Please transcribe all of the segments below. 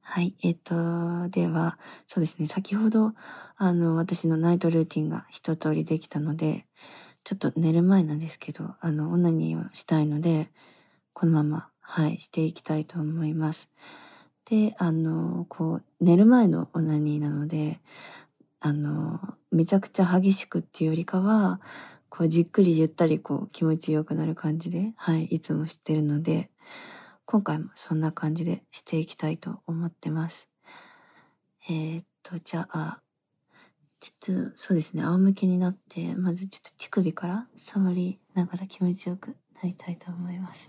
はい。では、そうですね。先ほど、私のナイトルーティンが一通りできたので、ちょっと寝る前なんですけど、オナニーをしたいので、このまま、はい、していきたいと思います。で、寝る前のオナニーなので、めちゃくちゃ激しくっていうよりかは、じっくりゆったり気持ちよくなる感じで、はい、いつもしてるので、今回もそんな感じでしていきたいと思ってます。じゃあ、ちょっと、そうですね、仰向けになって、まずちょっと乳首から触りながら気持ちよくなりたいと思います。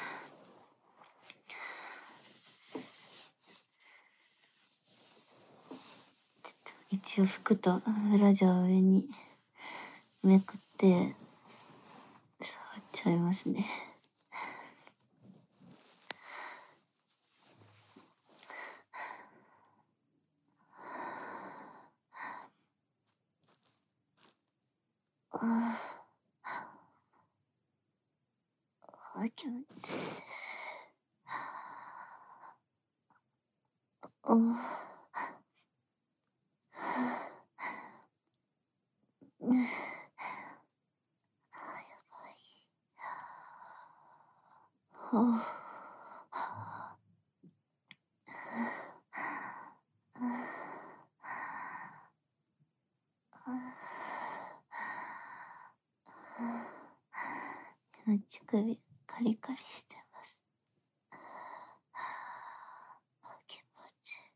一応服とブラジャーを上にめくって触っちゃいますね。気持ちいい。今乳首カリカリしてます。気持ちいい。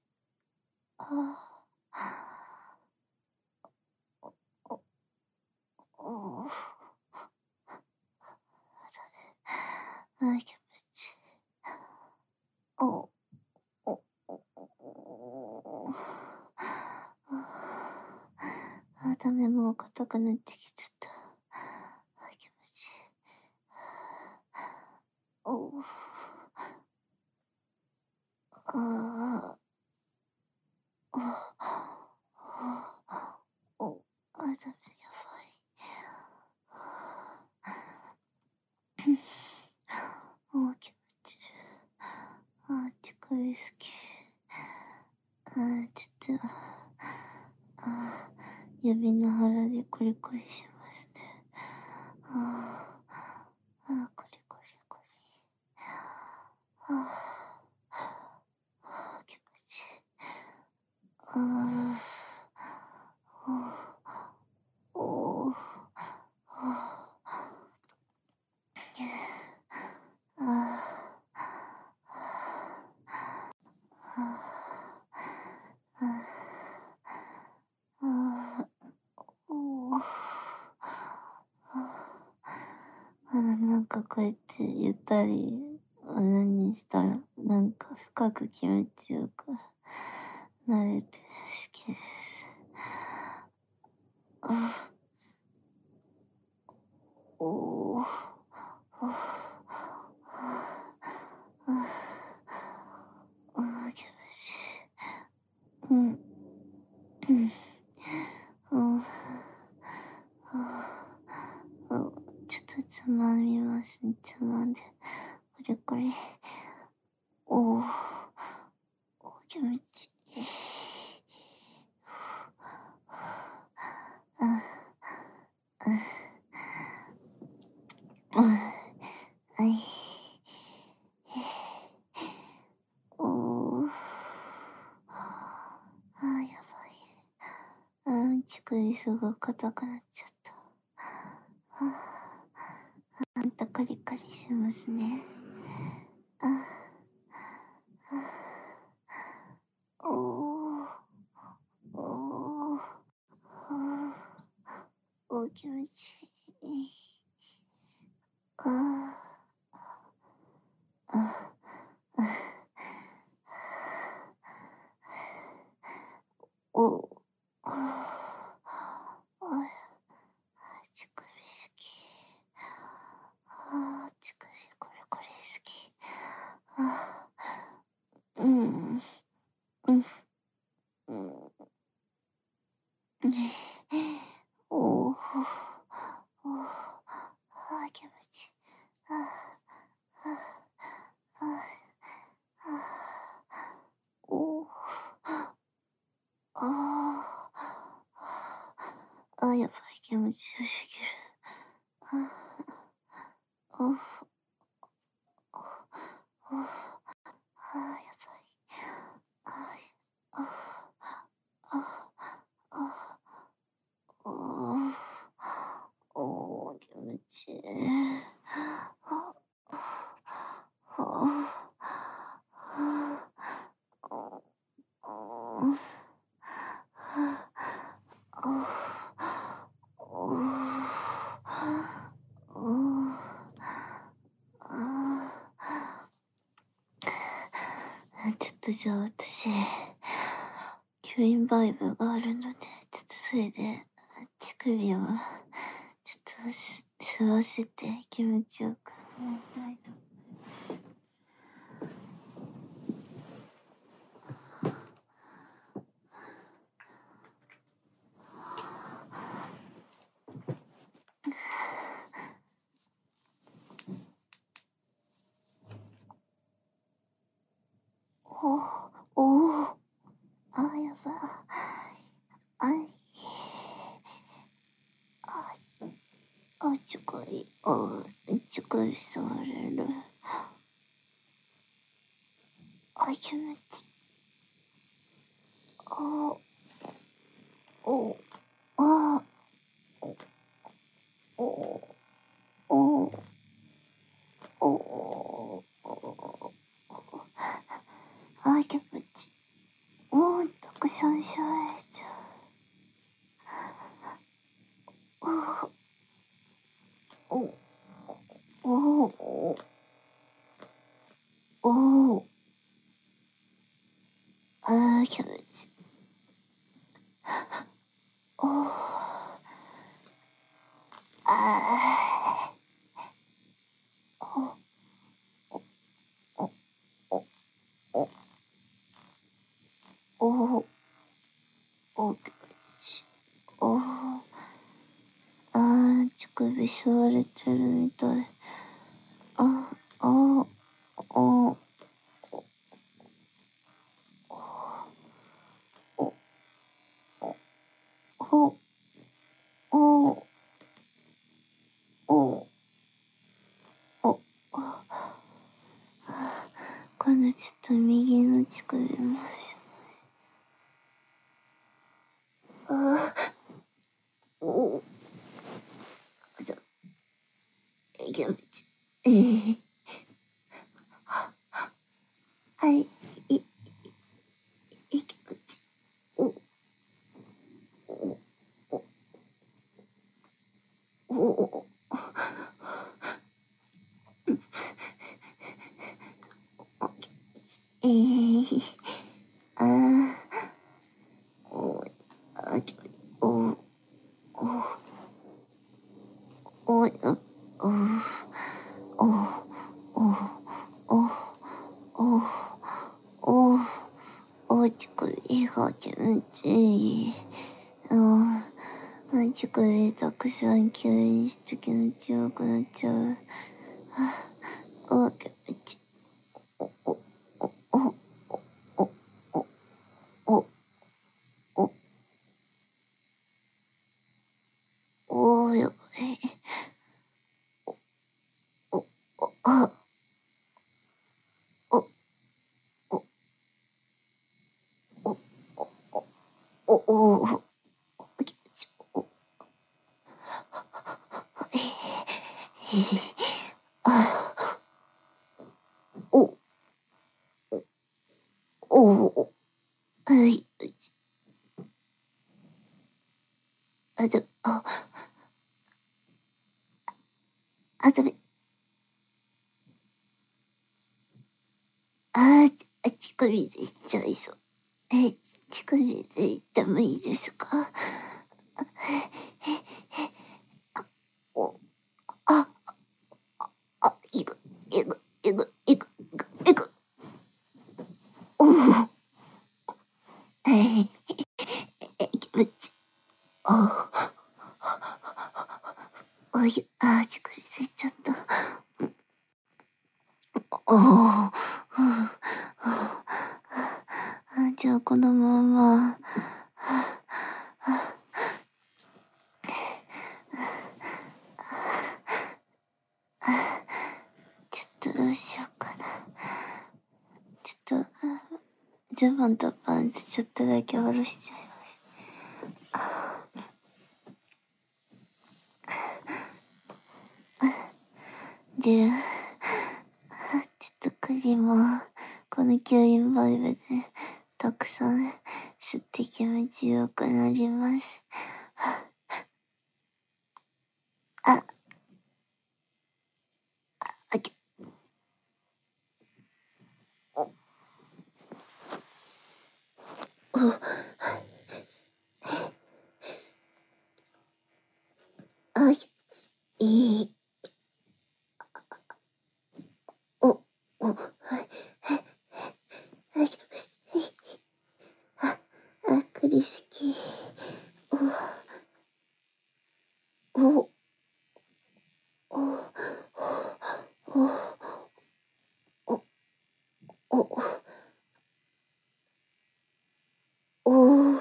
気持ちいい。ダメ、もう硬くなってきちゃった。気持ちいい。ダメ、やばい。気持ちいい。乳首好き。ちょっと、指の腹でコリコリしますね。コリコリコリ。気持ちいい。なんかこうやってゆったり何したらなんか深く気持ちよくなれて好きです。気持ちいい。ちょっとつまみますね。つまんで。これこれ。気持ちいい。はい。やばい。乳首すごい硬くなっちゃった。カリカリしますね。気持ちいい。乳首好き。乳首これこれ好き。うん。うん。気持ちいい。 やばい、気持ちよすぎる。やばい。気持ちいい。ちょっとじゃあ私、吸引バイブがあるので、ちょっとそれで、乳首を、ちょっと吸わせて気持ちよくなりたいと思います。やばい。乳首触れる。気持ち。気持ち。たくさんしゃえちゃう。気持ち。気持ち。乳首吸われてるみたい。今度ちょっと右の乳首もし。気持ち。気持ち。乳首が気持ちいい。乳首たくさん吸引して気持ちよくなっちゃう。気持ち。やばい。はい。ダメ。乳首でいっちゃいそう。乳首でいってもいいですか？いく。気持ち。乳首ついちゃった。じゃあこのまま、 と、ズボンとパンツちょっとだけ下ろしちゃいます。で、ちょっと栗も、この吸引バイブで、たくさん吸って気持ちよくなります。あ、あき、お、お、あ、いい、お、お、はい、はい、あ、栗好き。お、お、お、お、お、お、お、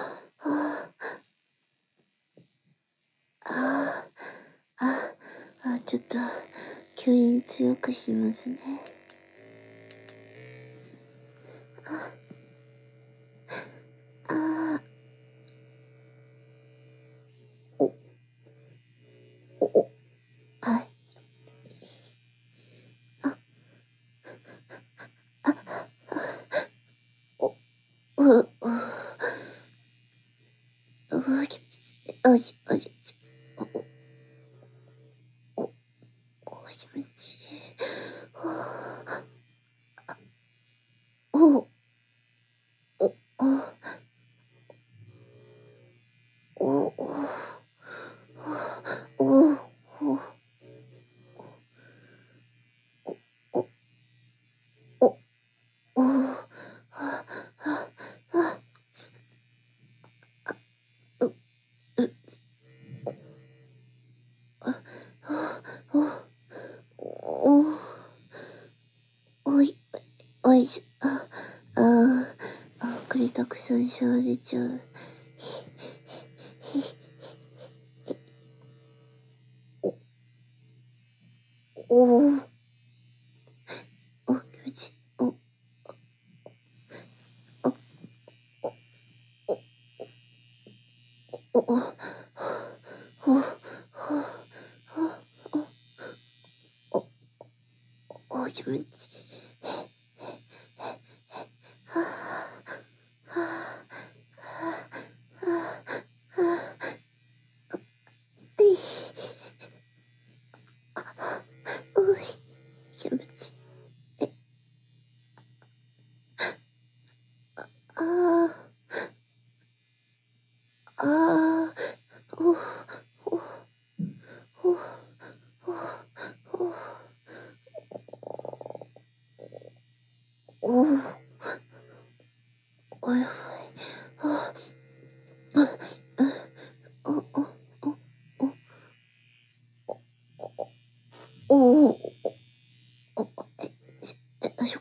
ちょっと、吸引強くしますね。お、お、お、はい。お、う、う、おし、おし、お、お、おしめち。お、お、お、お、お、お、お、お、お、おい、おいしょ、栗たくさんしゃわれちゃう。お、お、気持ちいい。お、お、お、お、お、気持ちいい。おい、気持ちいい。お、お、お、お、おい、お、お、お、お、よいしょ。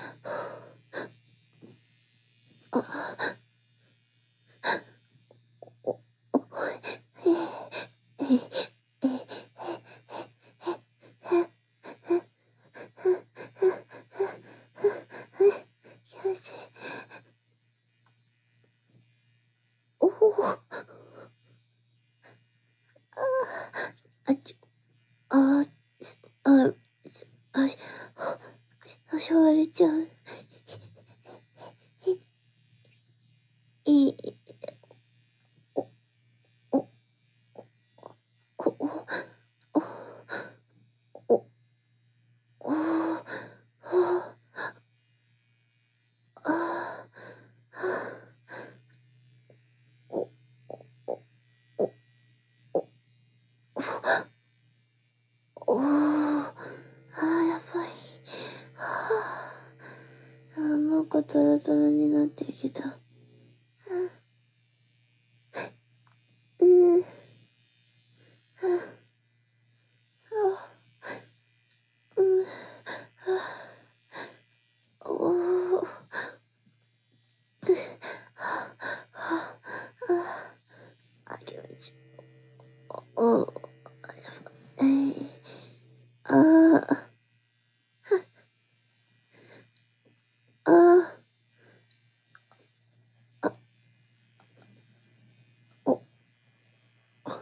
気持ちいい。お、あちょ、あ、あ、あ、しゃわれちゃう。いい、お、お、お、お、お、お、やばい。なんかトロトロになってきた。うん。うん。お、気持ちいい。お、あ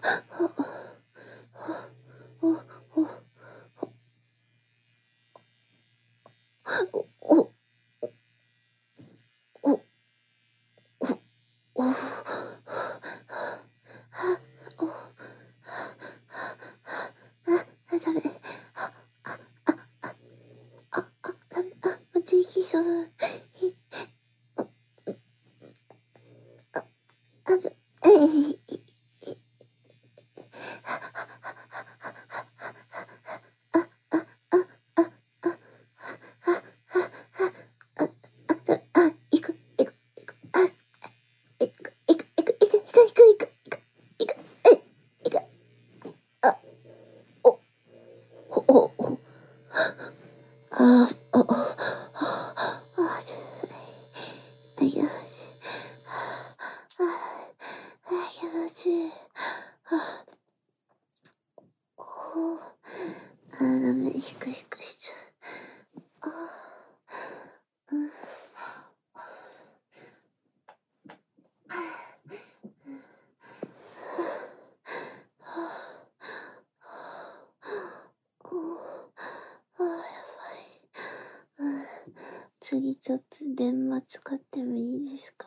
次ちょっと電話使ってもいいですか？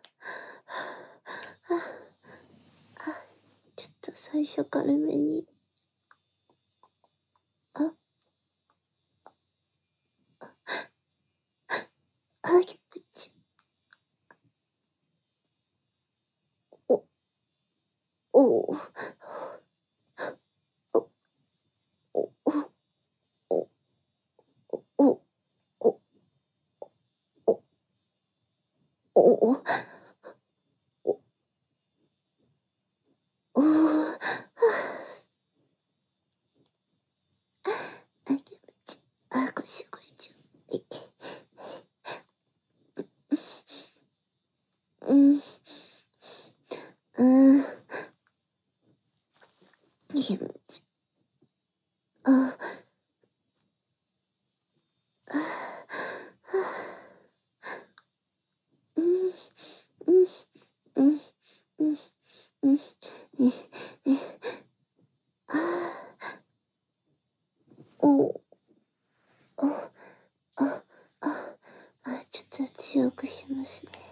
ちょっと最初軽めに。気持ち。お腰動いちゃう。気持ち。ちょっと強くしますね。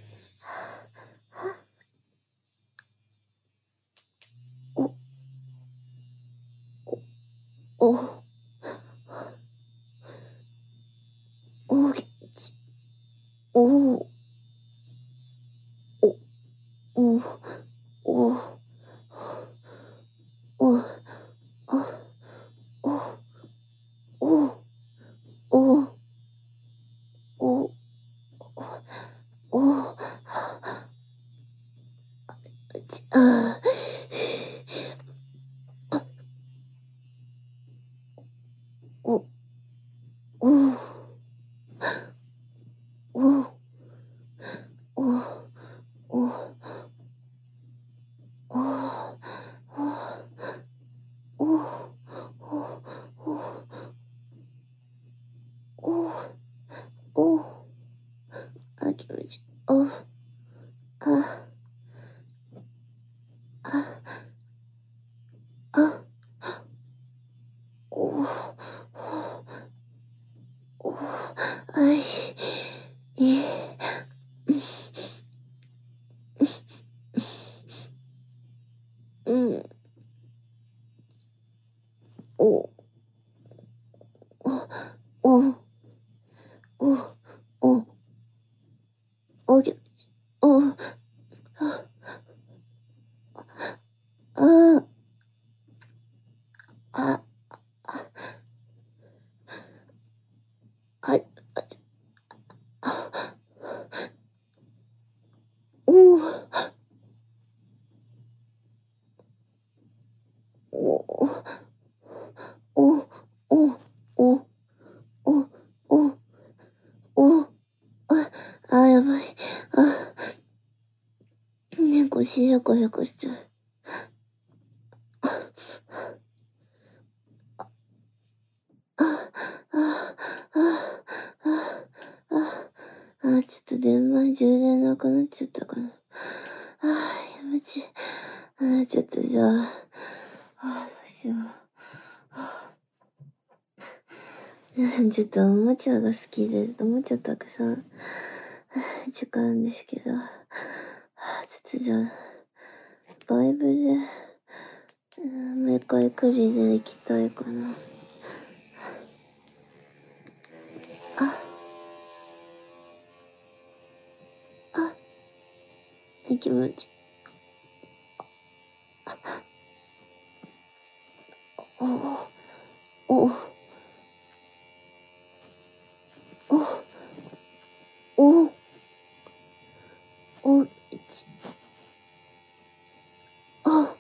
気持ち。やばい。腰やこやこしちゃう。ちょっと電話充電なくなっちゃったかな。気持ちいい。 ちょっとじゃあ、どうしよう。ちょっとおもちゃが好きで、おもちゃたくさん使うんですけど、ちょっとじゃあ、バイブで、メカイクリで行きたいかな。気持ち。おおおおちあ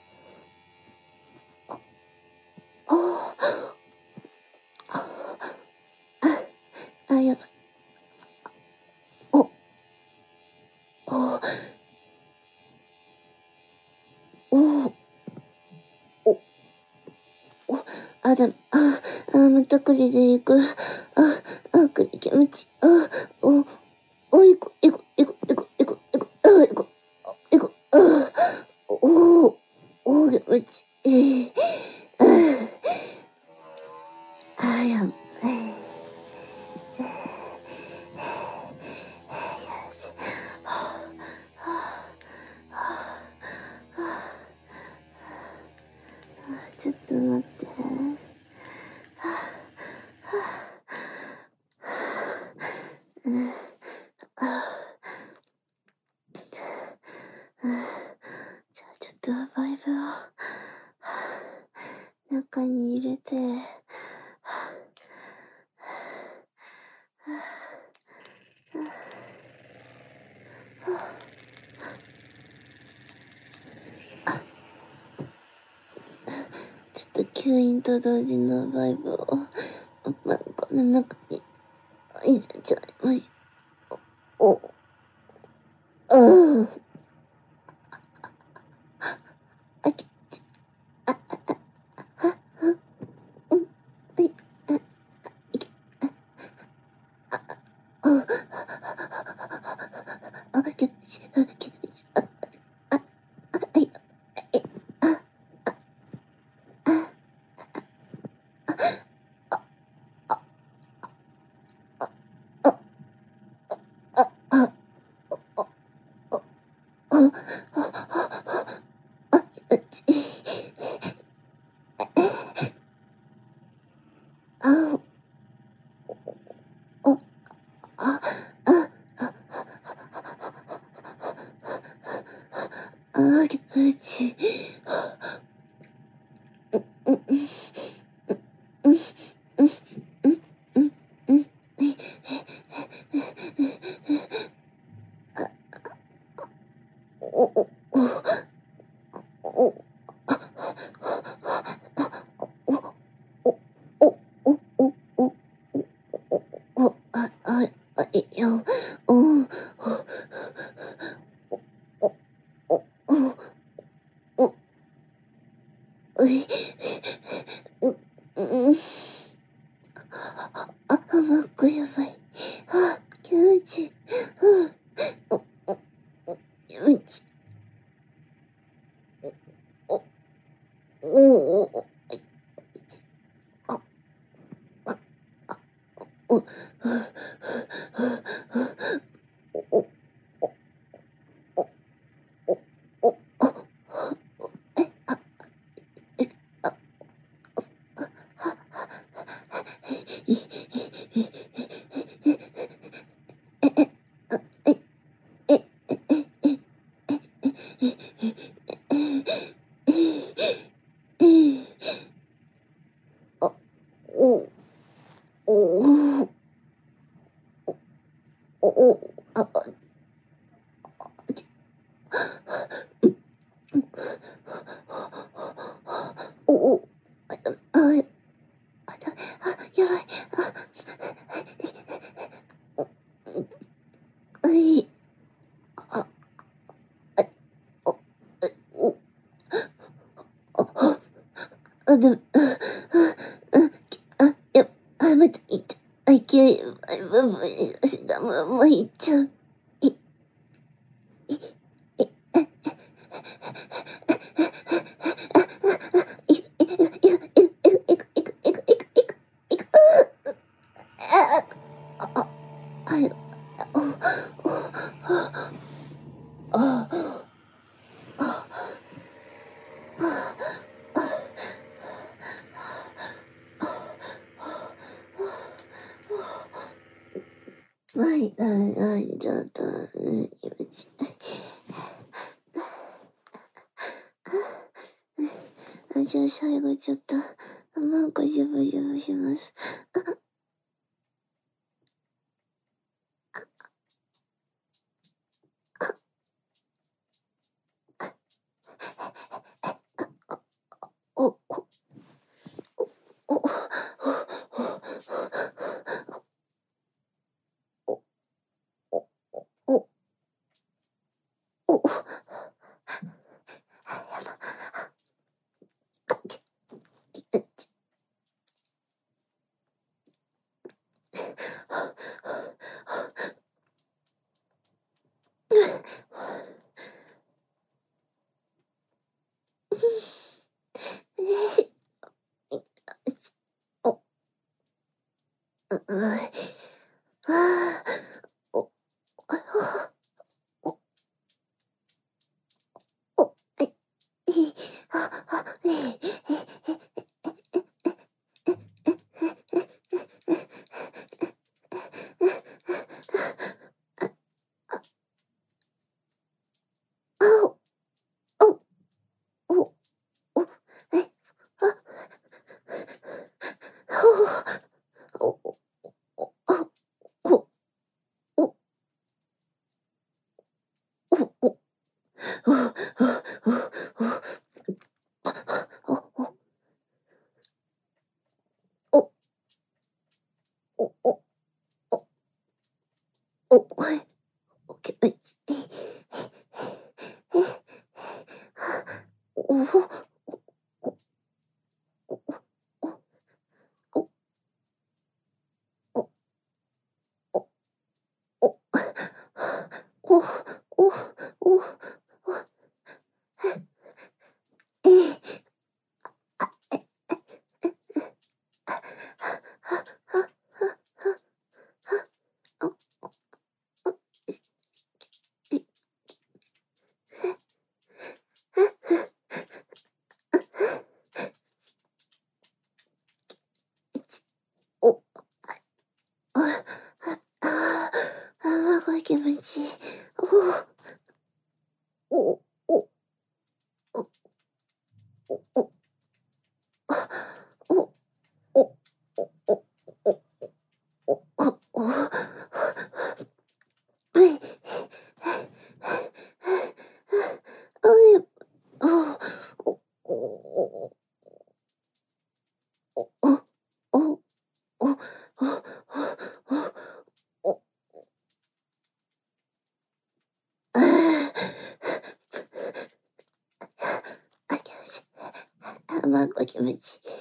やばい。おおでも、またこれで行く。これ気持ち。いこ、いこ、いこ、いこ、いこ、いこ、いこ、いこ、気持ち。やばい。ちょっと待って。じゃあちょっとバイブを中に入れて、ちょっと吸引と同時のバイブをこの中に入れちゃいました。気持ちいい。やばい。気持ちいい。気持ちいい。やばい。でも、またいっちゃう。勢い、したままいっちゃう。 はい、ちょっと、気持ちいい。じゃあ最後ちょっと、マンコジュブジュブします。お、お、お、お、お、お、お、気持ちいい。気持ちいい。お、お、お、お、お、お、お、気持ちいい。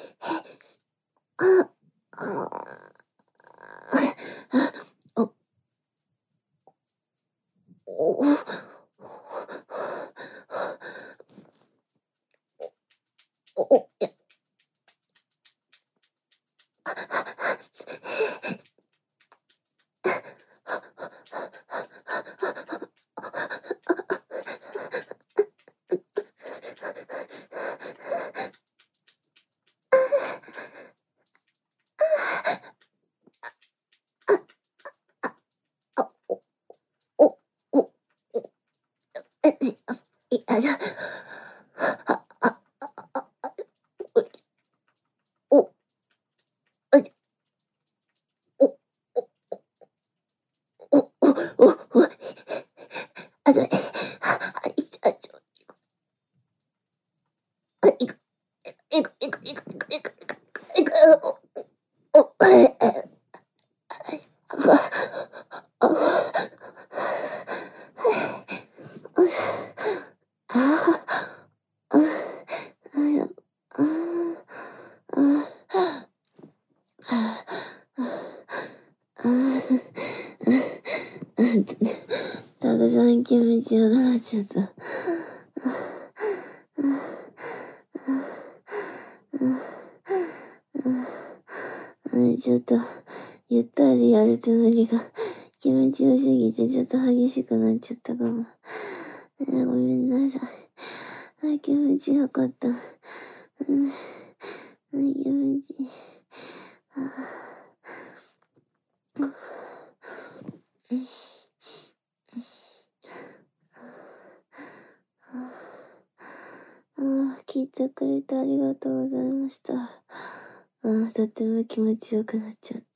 たくさん気持ちよくなっちゃった。ちょっと、ゆったりやるつもりが、 気持ちよすぎてちょっと激しくなっちゃったかも。ごめんなさい。気持ちよかった。気持ちいい。聞いてくれてありがとうございました。とっても気持ちよくなっちゃった。